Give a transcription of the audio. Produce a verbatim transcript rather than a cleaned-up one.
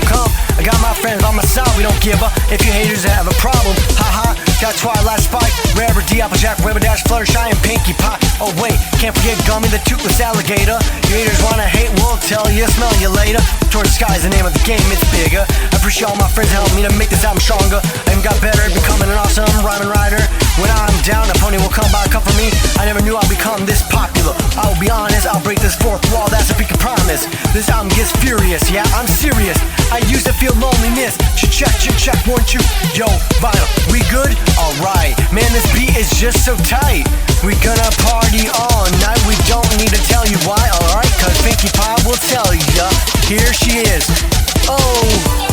come. I got my friends on my side, we don't give up. If you haters have a problem, haha. Got Twilight Spike, Rare D, Applejack, Weber Dash, Fluttershy, and Pinkie Pie. Oh wait, can't forget Gummy, the toothless alligator. You haters wanna hate, we'll tell you, smell you later. Towards the sky is the name of the game, it's bigger. I appreciate all my friends helping me to make this album stronger. I even got better at becoming an awesome rhyming writer. When I'm down, a pony will come by, come for me. I never knew I'd become this popular. I'll be honest, I'll break this fourth wall, that's a freaking promise. This album gets furious, yeah, I'm serious. I used to feel loneliness. Check, check, check, one, two. Yo, Vinyl, we good? Alright. Man, this beat is just so tight. We gonna party all night. We don't need to tell you why, alright? Cause Pinkie Pie will tell ya. Here she is. Oh.